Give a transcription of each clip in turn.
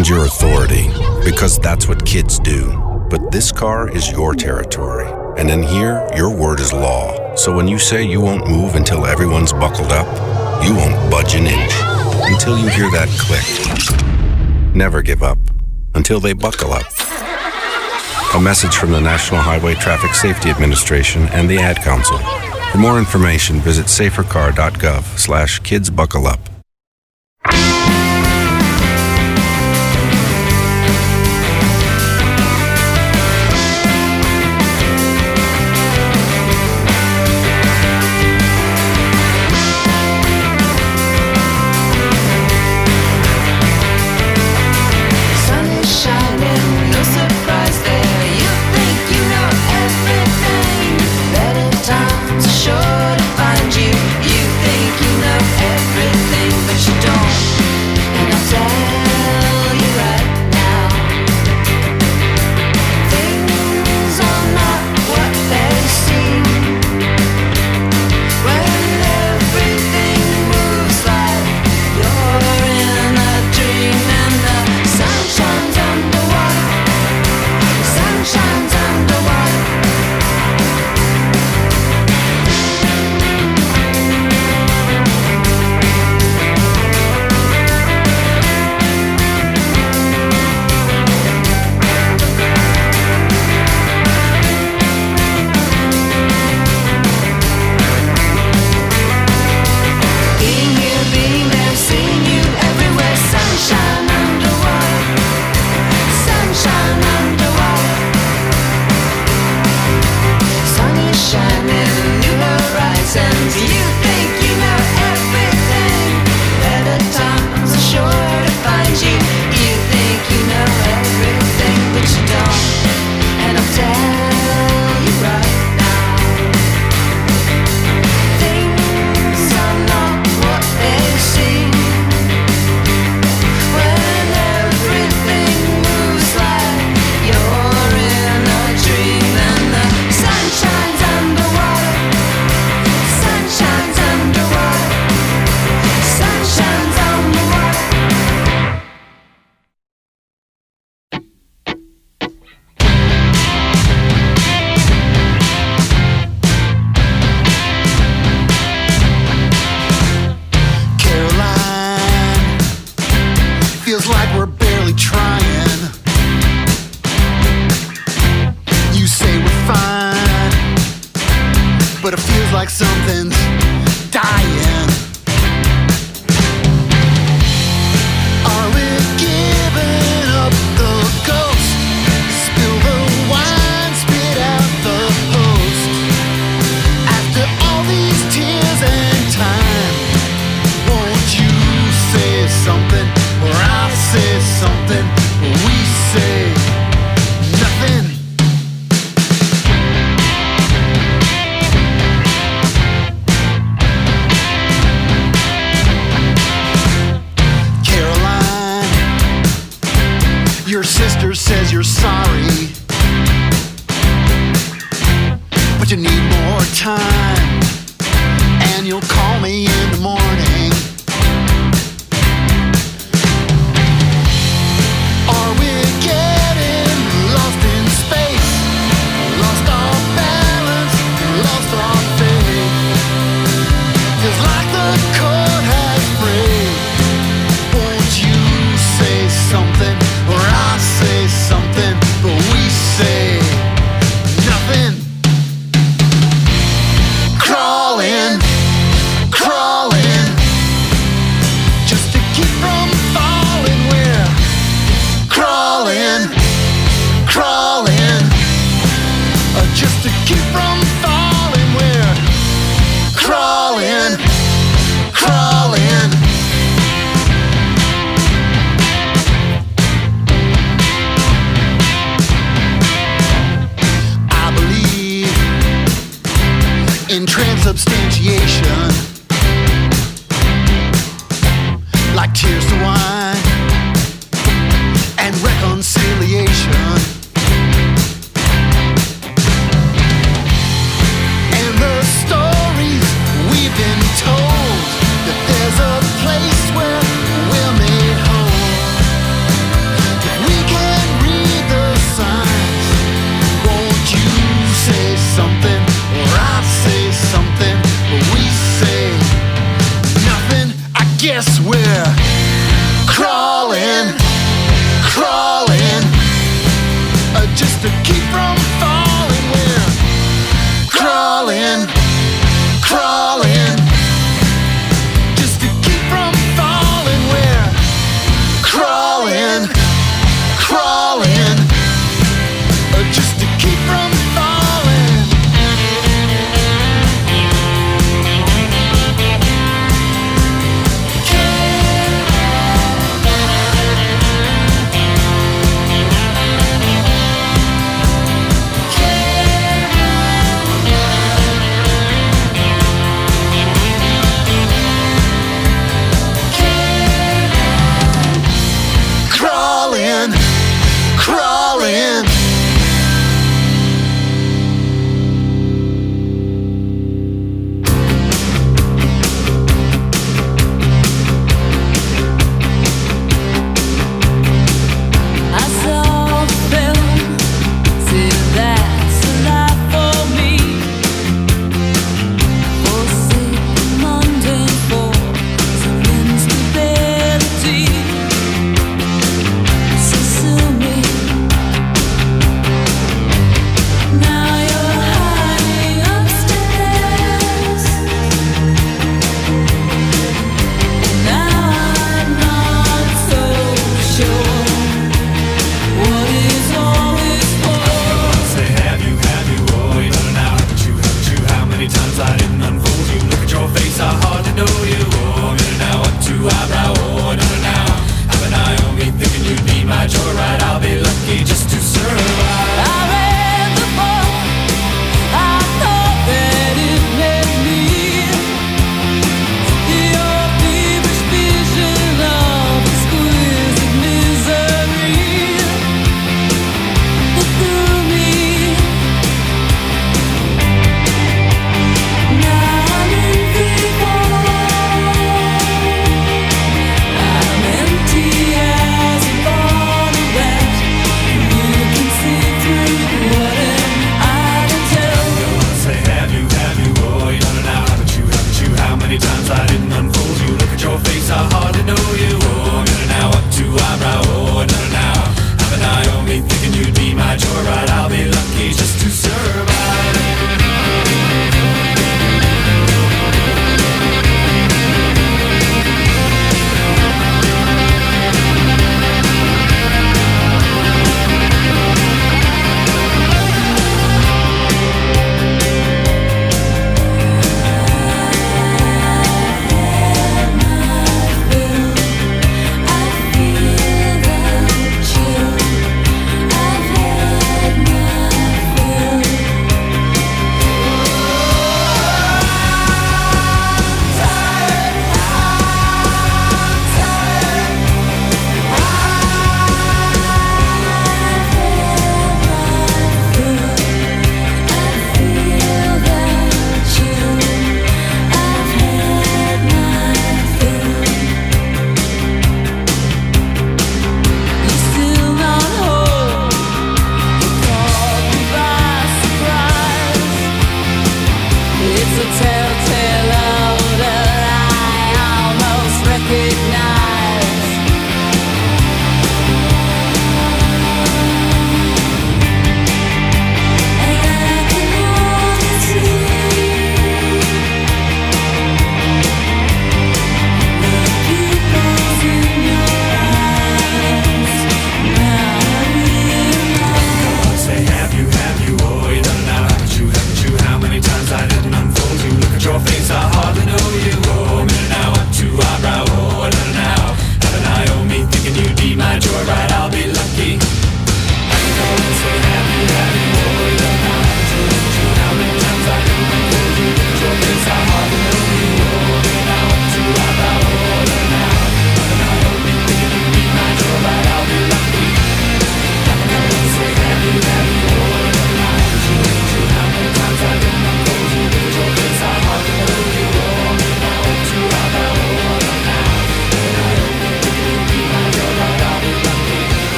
questions your authority, because that's what kids do. But this car is your territory, and in here, your word is law. So when you say you won't move until everyone's buckled up, you won't budge an inch until you hear that click. Never give up until they buckle up. A message from the National Highway Traffic Safety Administration and the Ad Council. For more information, visit safercar.gov/kidsbuckleup.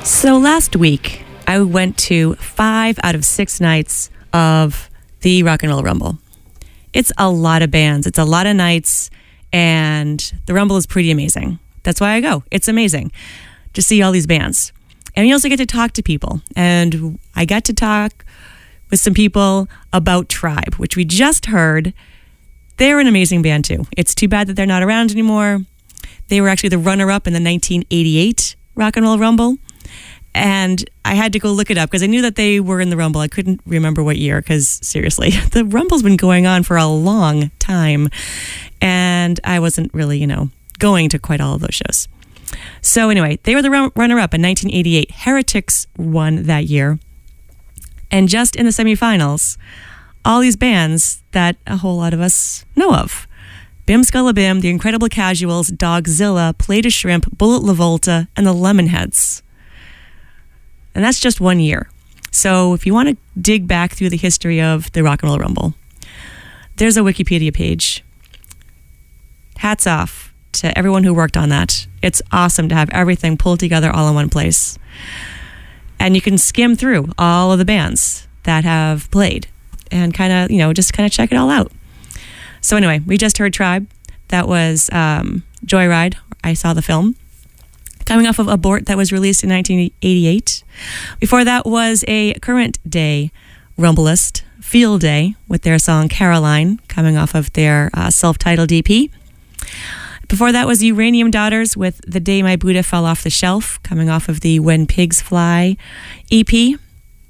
So last week, I went to 5 out of 6 nights of the Rock and Roll Rumble. It's a lot of bands. It's a lot of nights, and the Rumble is pretty amazing. That's why I go. It's amazing to see all these bands. And you also get to talk to people. And I got to talk with some people about Tribe, which we just heard. They're an amazing band too. It's too bad that they're not around anymore. They were actually the runner-up in the 1988 Rock and Roll Rumble. And I had to go look it up because I knew that they were in the Rumble. I couldn't remember what year because, seriously, the Rumble's been going on for a long time. And I wasn't really, going to quite all of those shows. So anyway, they were the runner-up in 1988. Heretics won that year. And just in the semifinals, all these bands that a whole lot of us know of. Bim Skullabim, The Incredible Casuals, Dogzilla, Play to Shrimp, Bullet LaVolta, and the Lemonheads. And that's just one year. So if you want to dig back through the history of the Rock and Roll Rumble, there's a Wikipedia page. Hats off to everyone who worked on that. It's awesome to have everything pulled together all in one place. And you can skim through all of the bands that have played and kind of check it all out. So anyway, we just heard Tribe. That was Joyride. I saw the film. Coming off of Abort that was released in 1988. Before that was a current day Rumbleist, Field Day, with their song Caroline, coming off of their self-titled EP. Before that was Uranium Daughters with The Day My Buddha Fell Off the Shelf, coming off of the When Pigs Fly EP.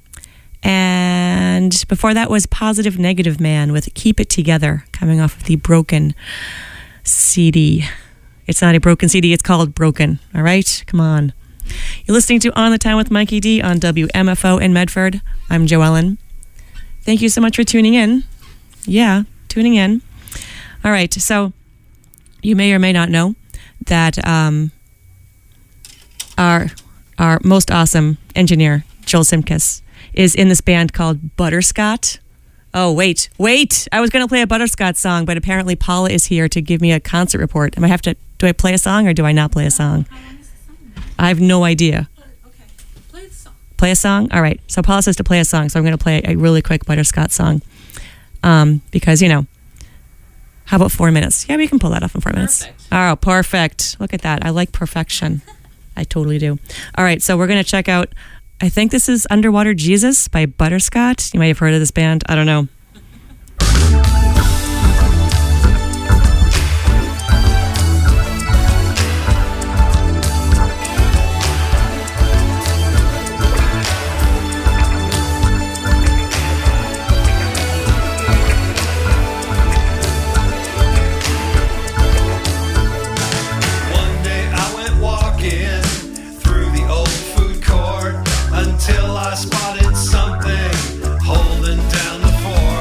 And before that was Positive Negative Man with Keep It Together, coming off of the Broken CD. It's not a broken CD, it's called Broken. All right? Come on. You're listening to On the Time with Mikey D on WMFO in Medford. I'm Joellen. Thank you so much for tuning in. Yeah, tuning in. All right, so you may or may not know that our most awesome engineer, Joel Simkus, is in this band called Butterscott. Oh, wait. I was going to play a Butterscott song, but apparently Paula is here to give me a concert report. Do I play a song or do I not play a song? I have no idea. Okay, play the song. Play a song? All right. So Paula says to play a song, so I'm going to play a really quick Butterscott song. Because, how about 4 minutes? Yeah, we can pull that off in 4 minutes. Perfect. Oh, perfect. Look at that. I like perfection. I totally do. All right, so we're going to check out, I think this is Underwater Jesus by Butterscott. You might have heard of this band. I don't know. Until I spotted something holding down the fort.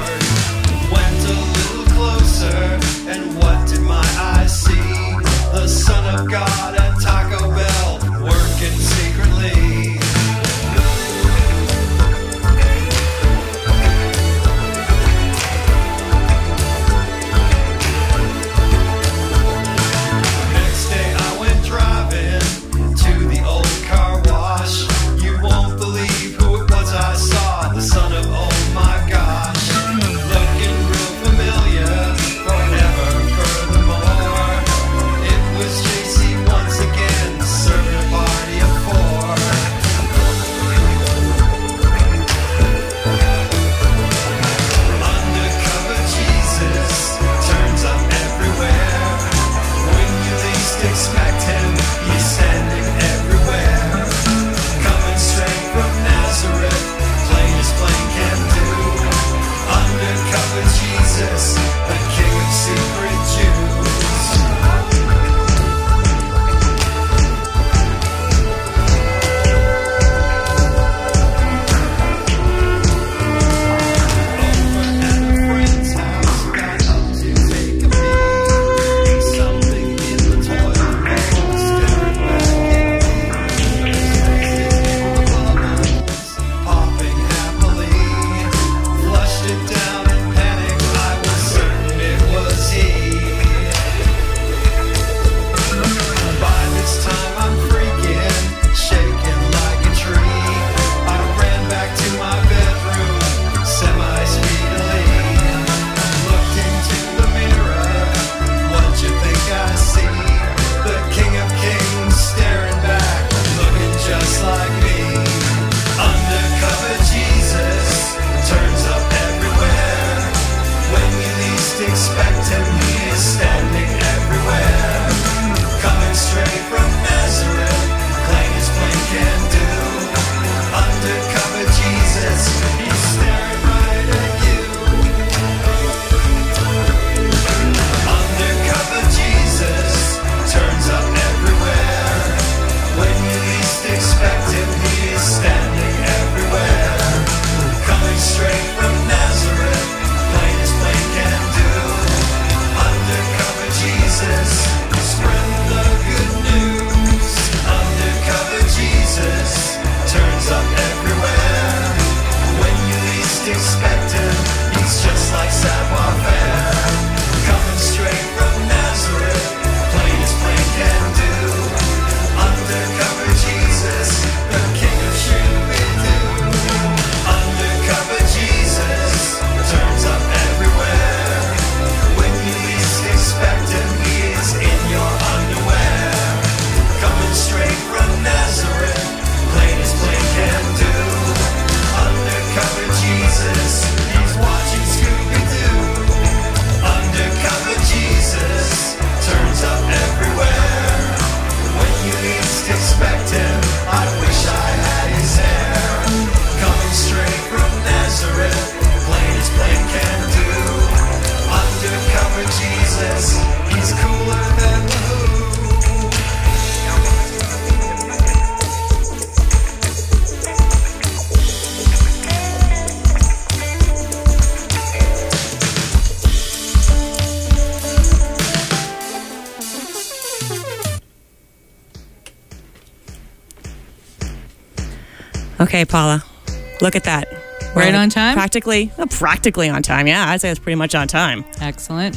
Okay, Paula, look at that. We're Right on time? Practically on time. Yeah, I'd say it's pretty much on time. Excellent.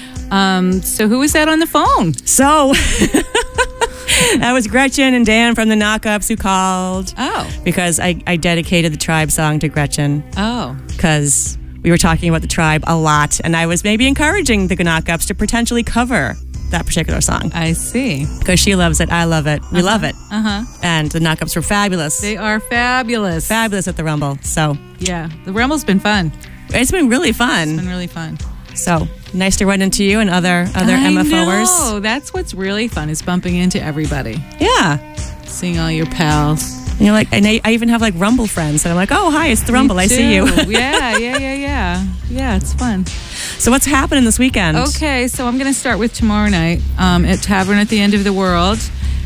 So who was that on the phone? So that was Gretchen and Dan from the Knockups who called. Oh. Because I dedicated the Tribe song to Gretchen. Oh. Because we were talking about the Tribe a lot, and I was maybe encouraging the Knockups to potentially cover that particular song. I see. Because she loves it, I love it, we love it. And the Knockups were fabulous. They are fabulous. Fabulous at the Rumble. So Yeah. The Rumble's been fun. it's been really It's fun. been really fun. So nice to run into you and other MFOers. Oh, that's what's really fun is bumping into everybody. Yeah. Seeing all your pals. And you're like, and I even have like Rumble friends, and I'm like, oh hi, it's the Rumble. I see you. Yeah. Yeah, it's fun. So what's happening this weekend? Okay, so I'm going to start with tomorrow night at Tavern at the End of the World.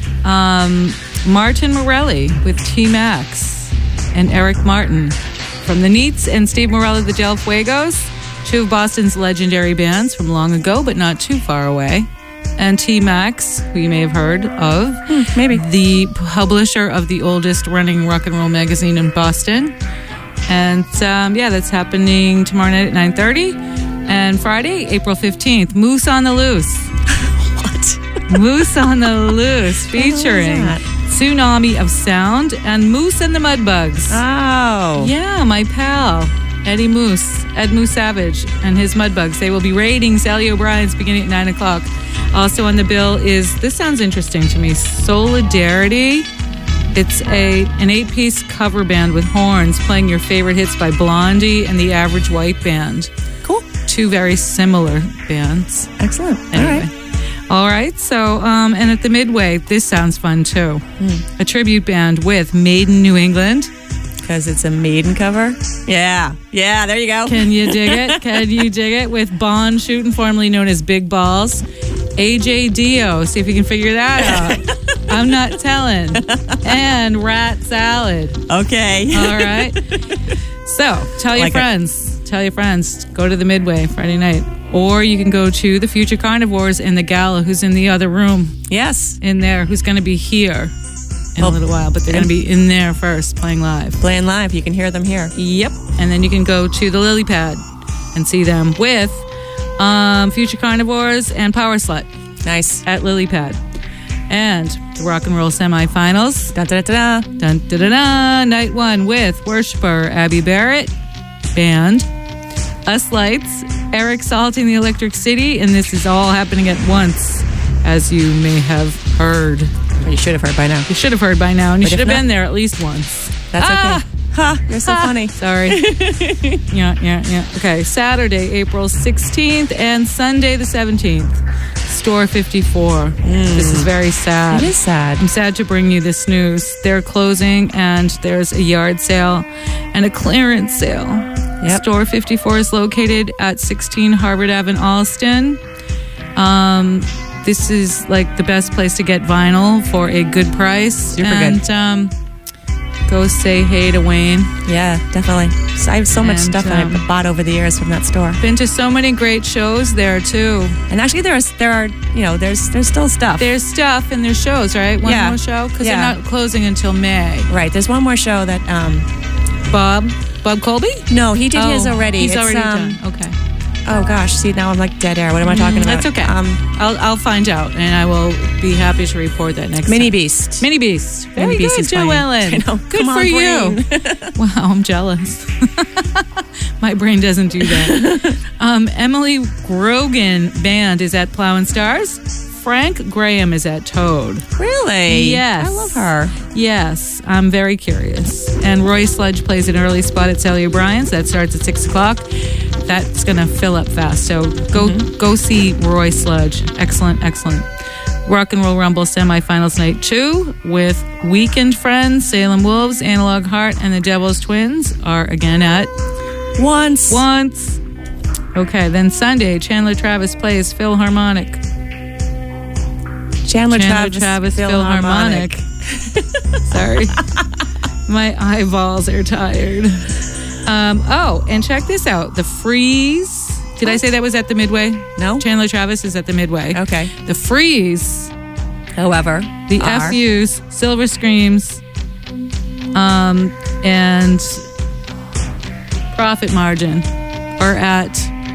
Martin Morelli with T-Max and Eric Martin from the Neats and Steve Morelli the Del Fuegos, two of Boston's legendary bands from long ago but not too far away. And T-Max, who you may have heard of. Maybe. The publisher of the oldest running rock and roll magazine in Boston. And that's happening tomorrow night at 9:30. And Friday, April 15th, Moose on the Loose. What? Moose on the Loose, featuring that? Tsunami of Sound and Moose and the Mudbugs. Oh. Yeah, my pal, Ed Moose Savage, and his Mudbugs. They will be raiding Sally O'Brien's beginning at 9 o'clock. Also on the bill is, this sounds interesting to me, Solidarity. It's an 8-piece cover band with horns playing your favorite hits by Blondie and the Average White Band. Cool. Two very similar bands. Excellent. Anyway. All right. So, and at the Midway, this sounds fun too. A tribute band with Made in New England. Because it's a Maiden cover? Yeah. Yeah, there you go. Can you dig it? Can you dig it? With Bond Shootin', formerly known as Big Balls. AJ Dio. See if you can figure that out. I'm not telling. And Rat Salad. Okay. All right. So, tell your friends. Tell your friends. Go to the Midway Friday night. Or you can go to the Future Carnivores and the Gala, who's in the other room. Yes. In there, who's going to be here in a little while. But they're going to be in there first, playing live. Playing live. You can hear them here. Yep. And then you can go to the Lily Pad and see them with Future Carnivores and Power Slut. Nice. At Lily Pad. And the rock and roll semifinals. Dun, dun, dun, dun. Dun, dun, dun, dun. Night 1 with worshiper Abby Barrett Band, Us Lights, Eric Salting the Electric City, and this is all happening at once, as you may have heard. Or you should have heard by now. You should have heard by now, and you But should if have been not- there at least once. That's okay. Ha, you're so funny. Sorry. Yeah. Okay, Saturday, April 16th, and Sunday, the 17th. Store 54. This is very sad. It is sad. I'm sad to bring you this news. They're closing, and there's a yard sale and a clearance sale. Yep. Store 54 is located at 16 Harvard Ave in Alston. This is like the best place to get vinyl for a good price. Super good. Go say hey to Wayne. Yeah, definitely. So I have so much And, stuff that I've bought over the years from that store. Been to so many great shows there too. And actually, there's still stuff. There's stuff and there's shows, right? One Yeah. more show because Yeah. they're not closing until May. Right. There's one more show that. Bob Colby? No, he did his already. He's It's, already done. Okay. Oh gosh, see now I'm like dead air. What am I talking about? That's okay. I'll find out and I will be happy to report that next Mini time. Beast. Mini Beast. Very Mini Beast good, is playing. Joellen. I know. Good Come for on, you. brain. Wow, I'm jealous. My brain doesn't do that. Emily Grogan Band is at Plow and Stars. Frank Graham is at Toad. Really? Yes. I love her. Yes, I'm very curious. And Roy Sludge plays an early spot at Sally O'Brien's. That starts at 6 o'clock. That's going to fill up fast. So go see Roy Sludge. Excellent. Rock and Roll Rumble semifinals night 2 with Weekend Friends, Salem Wolves, Analog Heart, and the Devil's Twins are again at Once. Okay, then Sunday, Chandler Travis plays Philharmonic. Chandler Travis Philharmonic. Sorry. My eyeballs are tired. And check this out. The Freeze. Did I say that was at the Midway? No. Chandler Travis is at the Midway. Okay. The Freeze. However, The are. FUs. Silver Screams. And profit margin are at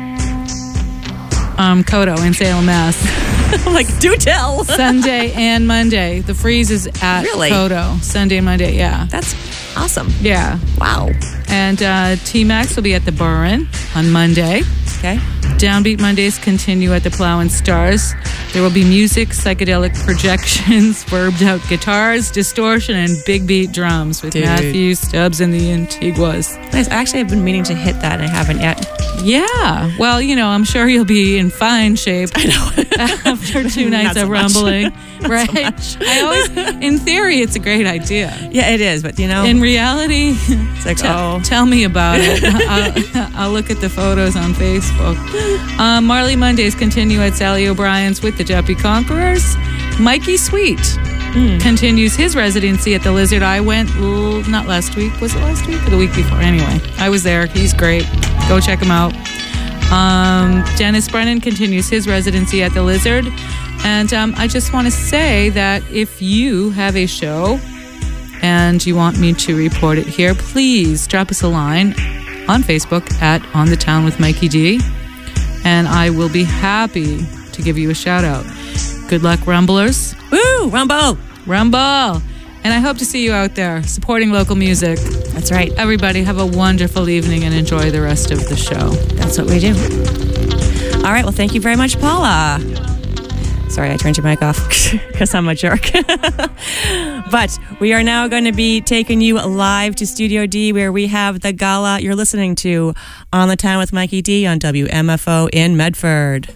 Kodo in Salem, Mass. Like, do tell. Sunday and Monday. The freeze is at Kodo. Sunday and Monday, yeah. That's awesome. Yeah. Wow. And T-Max will be at the Burren on Monday. Okay. Downbeat Mondays continue at the Plow and Stars. There will be music, psychedelic projections, verbed out guitars, distortion, and big beat drums with Matthew Stubbs and the Antiguas. Nice. Actually, I've been meaning to hit that and I haven't yet. Yeah. Well, I'm sure you'll be in fine shape. I know. After 2 nights of rumbling. Right? I always, in theory, it's a great idea. Yeah, it is. But, in reality, it's like, tell me about it. I'll look at the photos on Facebook. Marley Mondays continue at Sally O'Brien's with the Duppy Conquerors. Mikey Sweet continues his residency at the Lizard. I went, not last week. Was it last week or the week before? Anyway, I was there. He's great. Go check him out. Dennis Brennan continues his residency at the Lizard. And I just want to say that if you have a show and you want me to report it here, please drop us a line on Facebook at On the Town with Mikey D. And I will be happy to give you a shout out. Good luck, Rumblers. Woo! Rumble! Rumble! And I hope to see you out there supporting local music. That's right. Everybody have a wonderful evening and enjoy the rest of the show. That's what we do. All right. Well, thank you very much, Paula. Sorry, I turned your mic off because I'm a jerk. But we are now going to be taking you live to Studio D where we have the gala you're listening to On the Town with Mikey D on WMFO in Medford.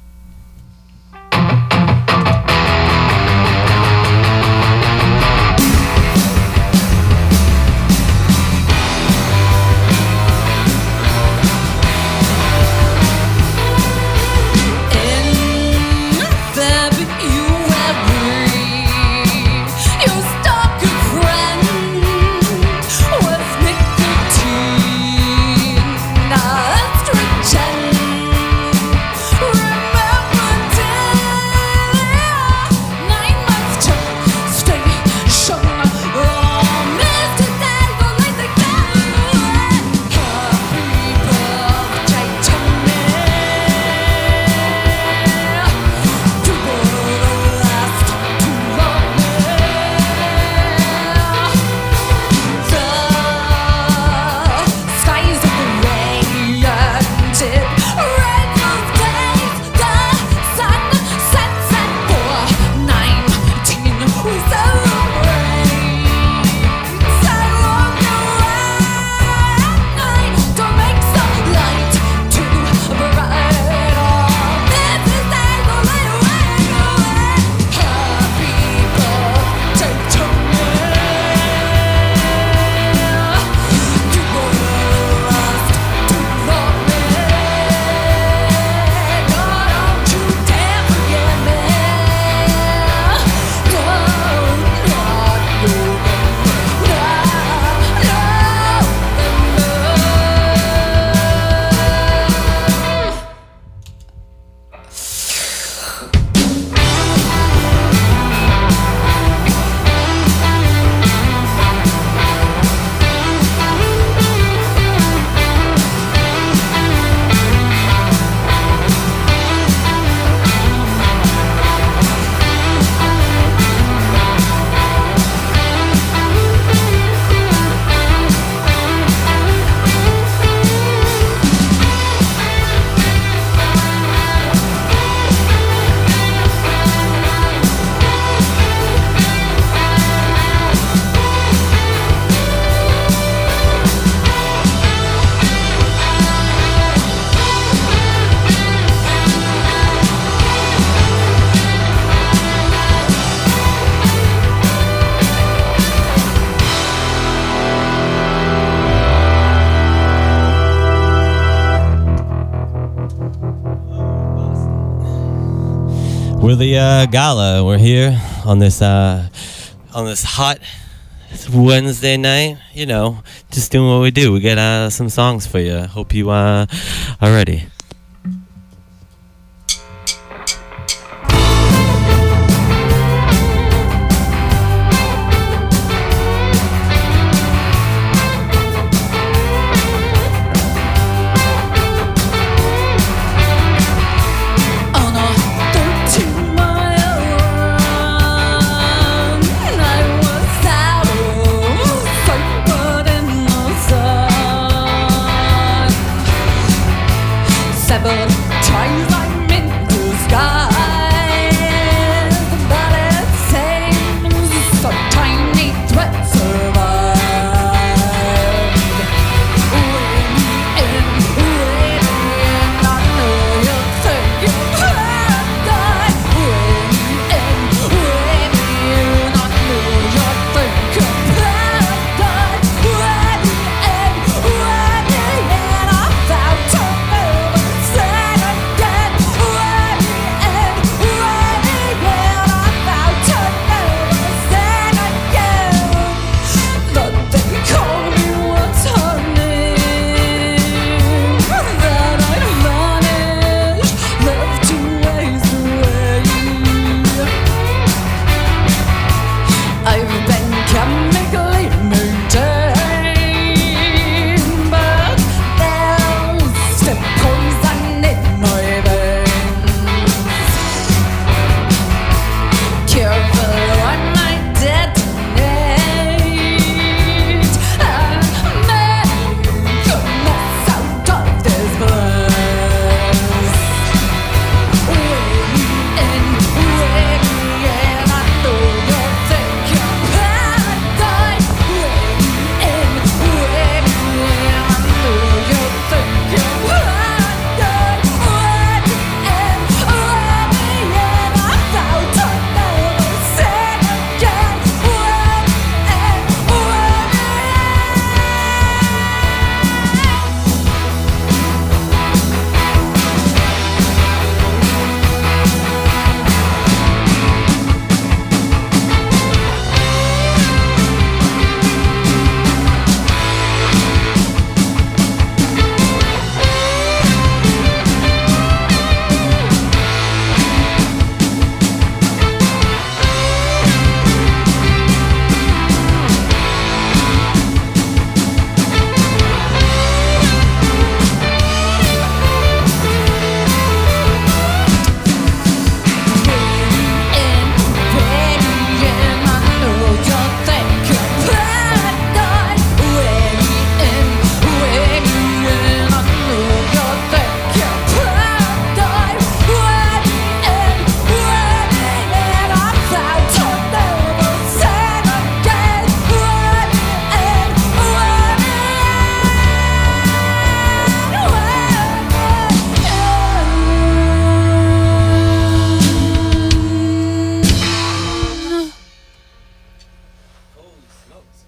We're the gala. We're here on this hot Wednesday night. Just doing what we do. We got some songs for you. Hope you are ready.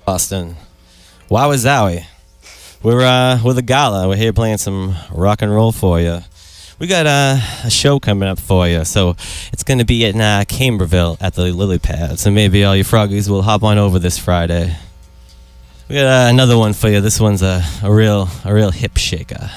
Boston. Wowie. We're the Gala. We're here playing some rock and roll for you. We got a show coming up for you, so it's going to be in Camberville at the Lily Pad. So maybe all you froggies will hop on over this Friday. We got another one for you. This one's a real hip shaker.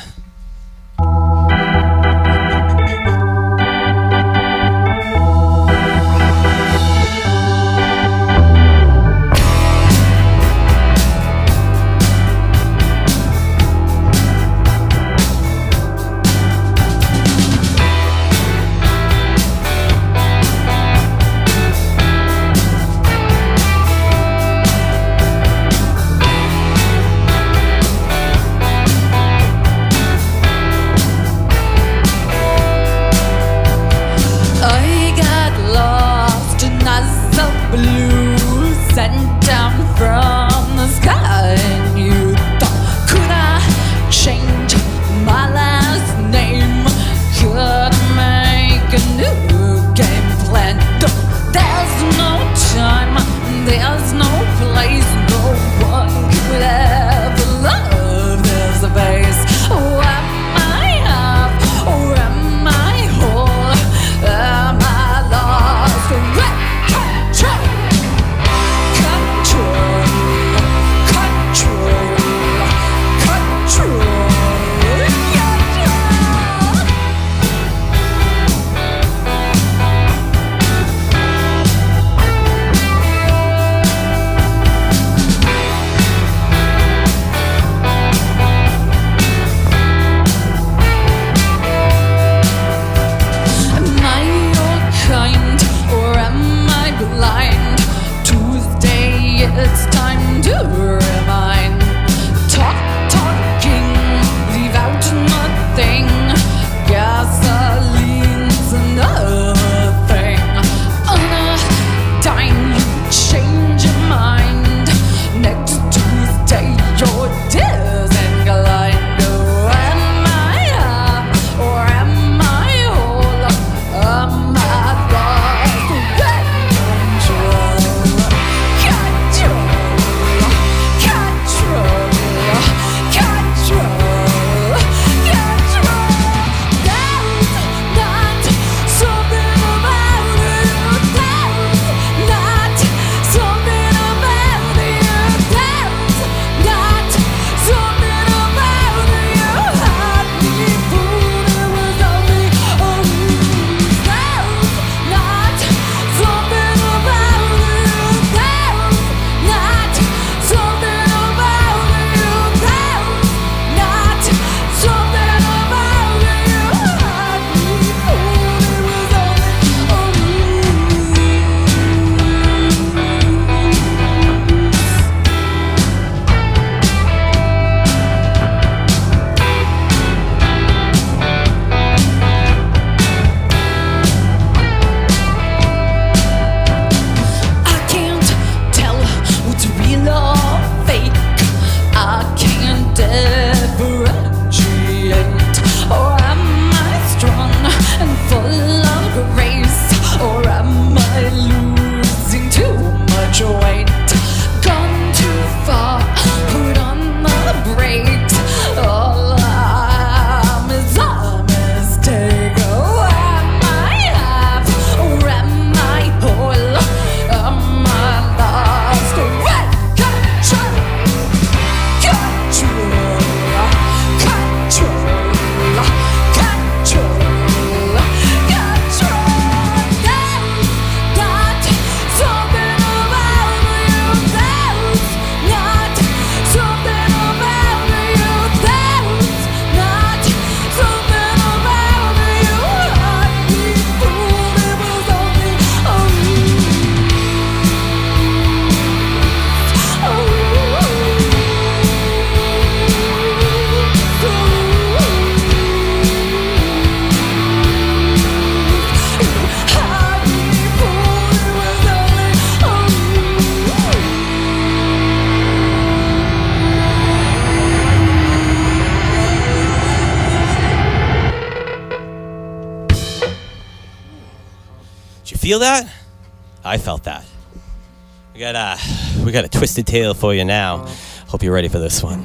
Feel that? I felt that. We got a twisted tale for you now. Hope you're ready for this one.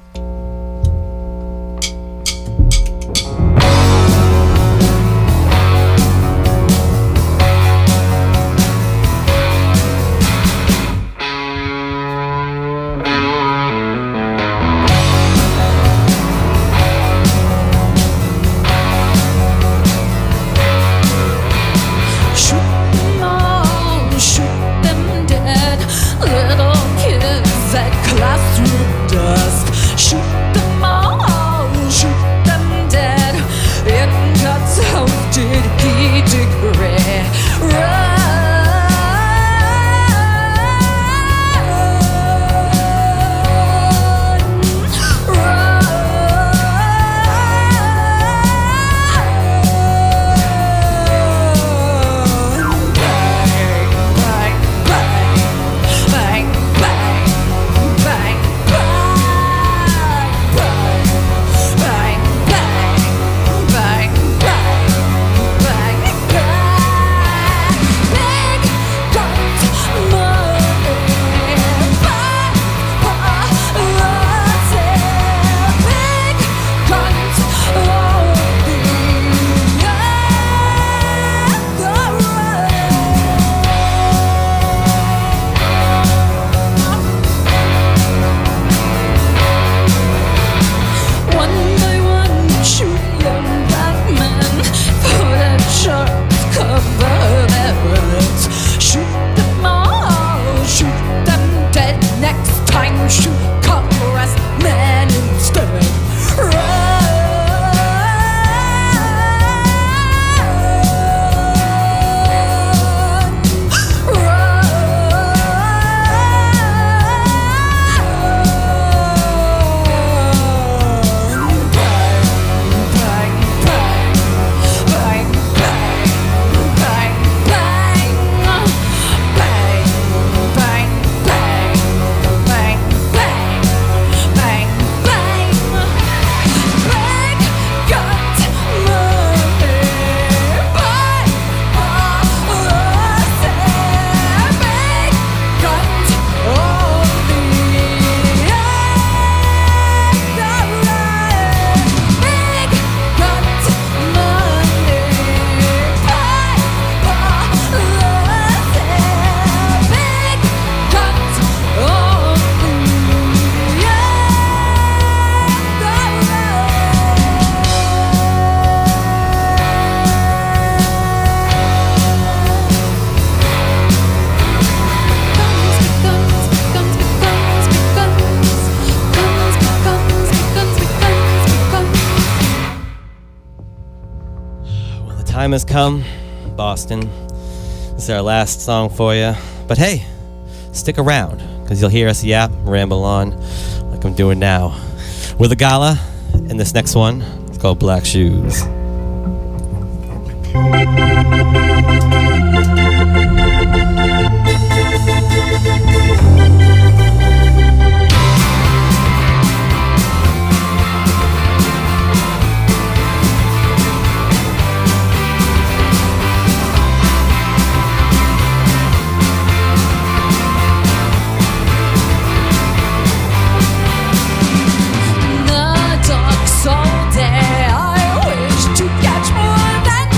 Time has come, Boston. This is our last song for you. But hey, stick around, because you'll hear us yap, ramble on, like I'm doing now. We're the Gala, and this next one is called Black Shoes.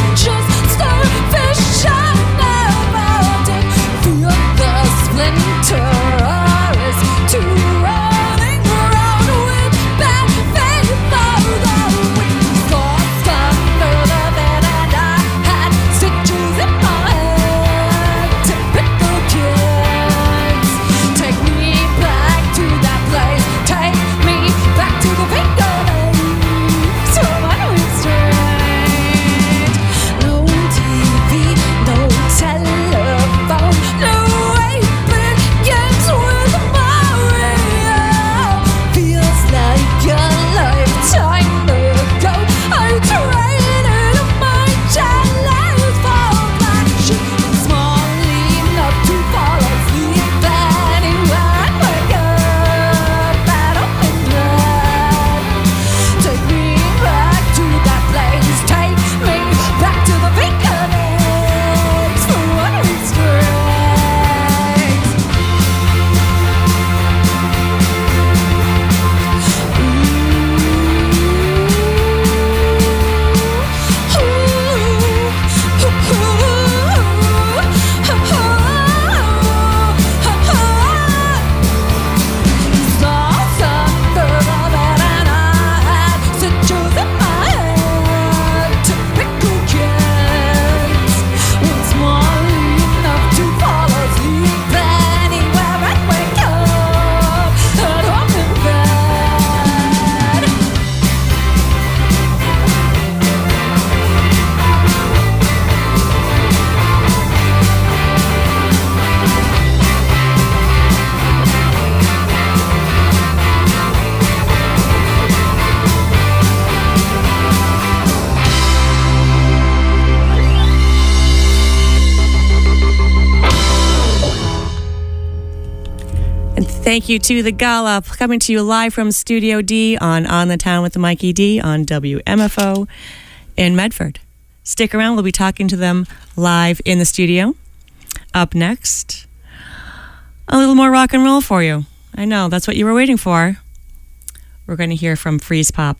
Splinter Thank you to the Gala, coming to you live from Studio D on the Town with the Mikey D on WMFO in Medford. Stick around. We'll be talking to them live in the studio. Up next, a little more rock and roll for you. I know, that's what you were waiting for. We're going to hear from Freeze Pop.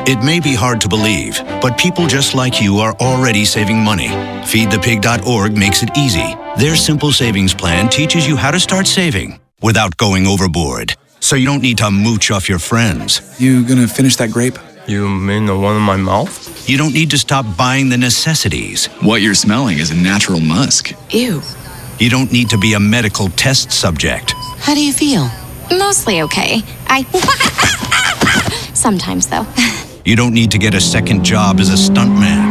It may be hard to believe, but people just like you are already saving money. FeedThePig.org makes it easy. Their simple savings plan teaches you how to start saving without going overboard. So you don't need to mooch off your friends. You gonna finish that grape? You mean the one in my mouth? You don't need to stop buying the necessities. What you're smelling is a natural musk. Ew. You don't need to be a medical test subject. How do you feel? Mostly okay. Sometimes, though. You don't need to get a second job as a stuntman.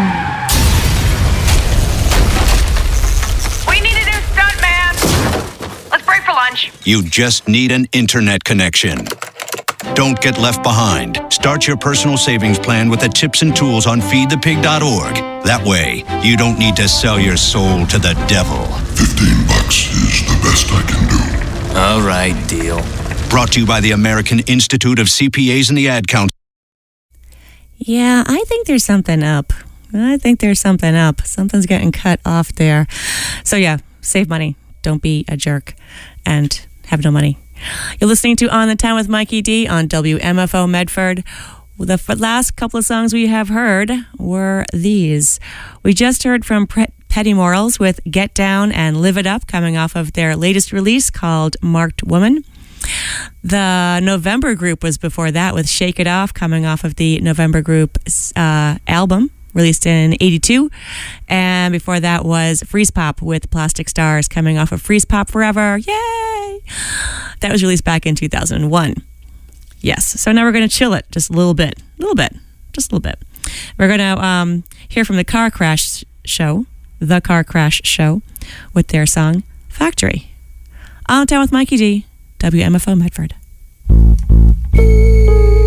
We need a new stuntman. Let's break for lunch. You just need an internet connection. Don't get left behind. Start your personal savings plan with the tips and tools on feedthepig.org. That way, you don't need to sell your soul to the devil. $15 is the best I can do. All right, deal. Brought to you by the American Institute of CPAs and the Ad Council. Yeah, I think there's something up. Something's getting cut off there. So yeah, save money. Don't be a jerk and have no money. You're listening to On the Town with Mikey D on WMFO Medford. The last couple of songs we have heard were these. We just heard from Petty Morals with Get Down and Live It Up, coming off of their latest release called Marked Woman. The November Group was before that with Shake It Off, coming off of the November Group album released in 82. And before that was Freeze Pop with Plastic Stars, coming off of Freeze Pop Forever. Yay! That was released back in 2001. Yes, so now we're going to chill it just a little bit. We're going to hear from The Car Crash Show with their song Factory. On Town with Mikey D, WMFO Medford.